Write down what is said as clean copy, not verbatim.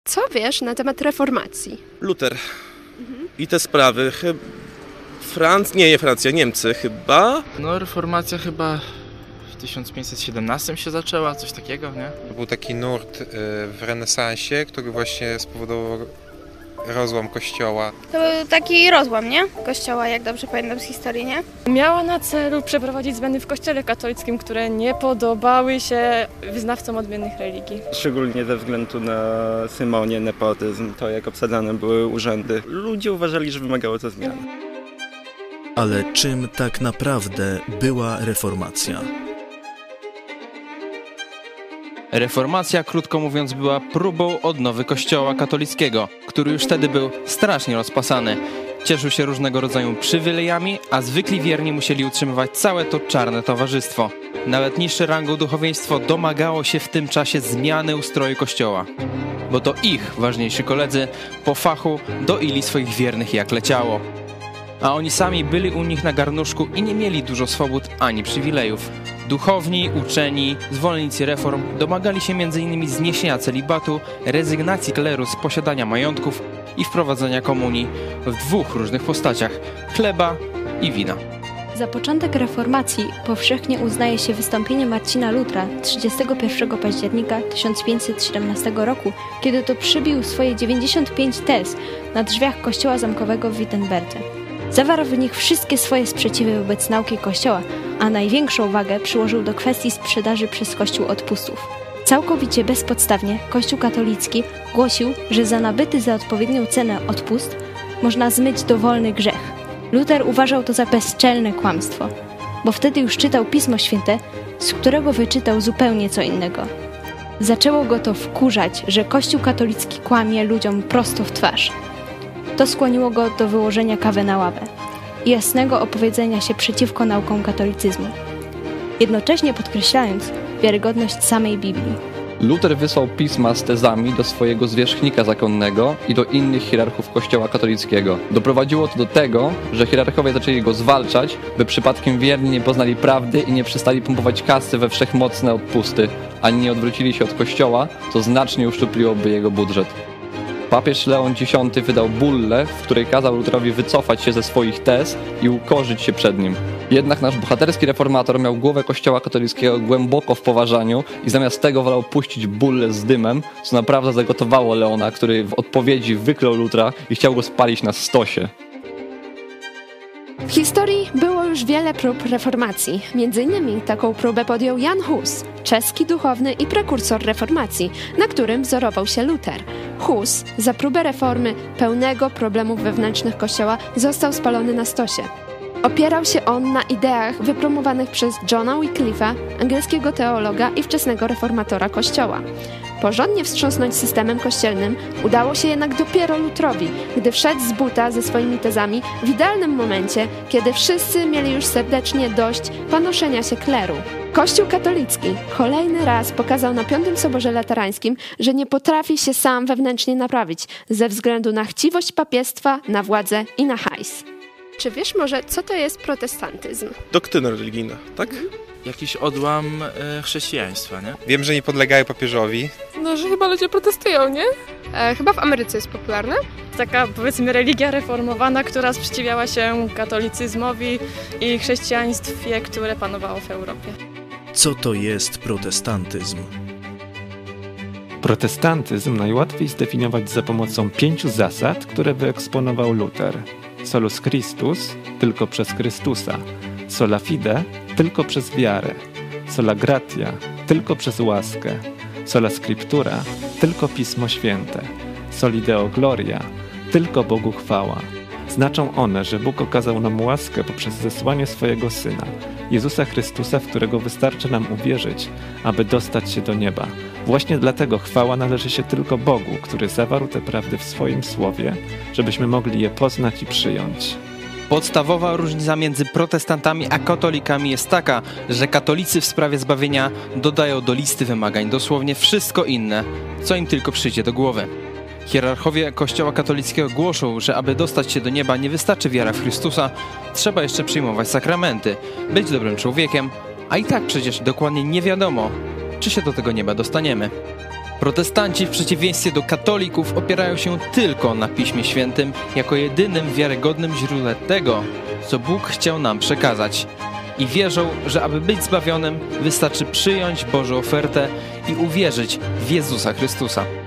Co wiesz na temat reformacji? Luter. I te sprawy. Nie Francja, Niemcy chyba. No reformacja chyba w 1517 się zaczęła, coś takiego, nie? To był taki nurt w renesansie, który właśnie spowodował rozłam kościoła. To był taki rozłam, nie? Kościoła, jak dobrze pamiętam z historii, nie? Miała na celu przeprowadzić zmiany w kościele katolickim, które nie podobały się wyznawcom odmiennych religii. Szczególnie ze względu na symonię, nepotyzm, to jak obsadzane były urzędy. Ludzie uważali, że wymagało to zmian. Ale czym tak naprawdę była reformacja? Reformacja, krótko mówiąc, była próbą odnowy Kościoła katolickiego, który już wtedy był strasznie rozpasany. Cieszył się różnego rodzaju przywilejami, a zwykli wierni musieli utrzymywać całe to czarne towarzystwo. Nawet niższe rangą duchowieństwo domagało się w tym czasie zmiany ustroju Kościoła. Bo to ich ważniejsi koledzy po fachu doili swoich wiernych jak leciało. A oni sami byli u nich na garnuszku i nie mieli dużo swobód ani przywilejów. Duchowni, uczeni, zwolennicy reform domagali się m.in. zniesienia celibatu, rezygnacji kleru z posiadania majątków i wprowadzenia komunii w dwóch różnych postaciach – chleba i wina. Za początek reformacji powszechnie uznaje się wystąpienie Marcina Lutra 31 października 1517 roku, kiedy to przybił swoje 95 tez na drzwiach kościoła zamkowego w Wittenberdze. Zawarł w nich wszystkie swoje sprzeciwy wobec nauki Kościoła, a największą wagę przyłożył do kwestii sprzedaży przez Kościół odpustów. Całkowicie bezpodstawnie Kościół katolicki głosił, że za nabyty za odpowiednią cenę odpust można zmyć dowolny grzech. Luter uważał to za bezczelne kłamstwo, bo wtedy już czytał Pismo Święte, z którego wyczytał zupełnie co innego. Zaczęło go to wkurzać, że Kościół katolicki kłamie ludziom prosto w twarz. To skłoniło go do wyłożenia kawy na ławę i jasnego opowiedzenia się przeciwko naukom katolicyzmu, jednocześnie podkreślając wiarygodność samej Biblii. Luter wysłał pisma z tezami do swojego zwierzchnika zakonnego i do innych hierarchów Kościoła katolickiego. Doprowadziło to do tego, że hierarchowie zaczęli go zwalczać, by przypadkiem wierni nie poznali prawdy i nie przestali pompować kasy we wszechmocne odpusty, ani nie odwrócili się od Kościoła, co znacznie uszczupliłoby jego budżet. Papież Leon X wydał bullę, w której kazał Luterowi wycofać się ze swoich tez i ukorzyć się przed nim. Jednak nasz bohaterski reformator miał głowę Kościoła katolickiego głęboko w poważaniu i zamiast tego wolał puścić bullę z dymem, co naprawdę zagotowało Leona, który w odpowiedzi wyklął Lutera i chciał go spalić na stosie. W historii było już wiele prób reformacji. Między innymi taką próbę podjął Jan Hus, czeski duchowny i prekursor reformacji, na którym wzorował się Luter. Hus za próbę reformy pełnego problemów wewnętrznych Kościoła został spalony na stosie. Opierał się on na ideach wypromowanych przez Johna Wycliffe'a, angielskiego teologa i wczesnego reformatora Kościoła. Porządnie wstrząsnąć systemem kościelnym udało się jednak dopiero Lutrowi, gdy wszedł z buta ze swoimi tezami w idealnym momencie, kiedy wszyscy mieli już serdecznie dość panoszenia się kleru. Kościół katolicki kolejny raz pokazał na Piątym Soborze Laterańskim, że nie potrafi się sam wewnętrznie naprawić ze względu na chciwość papiestwa, na władzę i na hajs. Czy wiesz może, co to jest protestantyzm? Doktryna religijna, tak? Jakiś odłam chrześcijaństwa, nie? Wiem, że nie podlegają papieżowi. No, że chyba ludzie protestują, nie? Chyba w Ameryce jest popularne. Taka, powiedzmy, religia reformowana, która sprzeciwiała się katolicyzmowi i chrześcijaństwie, które panowało w Europie. Co to jest protestantyzm? Protestantyzm najłatwiej zdefiniować za pomocą 5 zasad, które wyeksponował Luter. Solus Christus, tylko przez Chrystusa. Sola fide, tylko przez wiarę. Sola gratia, tylko przez łaskę. Sola scriptura, tylko Pismo Święte. Soli Deo gloria, tylko Bogu chwała. Znaczą one, że Bóg okazał nam łaskę poprzez zesłanie swojego Syna, Jezusa Chrystusa, w którego wystarczy nam uwierzyć, aby dostać się do nieba. Właśnie dlatego chwała należy się tylko Bogu, który zawarł te prawdy w swoim Słowie, żebyśmy mogli je poznać i przyjąć. Podstawowa różnica między protestantami a katolikami jest taka, że katolicy w sprawie zbawienia dodają do listy wymagań dosłownie wszystko inne, co im tylko przyjdzie do głowy. Hierarchowie Kościoła katolickiego głoszą, że aby dostać się do nieba nie wystarczy wiara w Chrystusa, trzeba jeszcze przyjmować sakramenty, być dobrym człowiekiem, a i tak przecież dokładnie nie wiadomo, czy się do tego nieba dostaniemy. Protestanci w przeciwieństwie do katolików opierają się tylko na Piśmie Świętym jako jedynym wiarygodnym źródle tego, co Bóg chciał nam przekazać. I wierzą, że aby być zbawionym, wystarczy przyjąć Bożą ofertę i uwierzyć w Jezusa Chrystusa.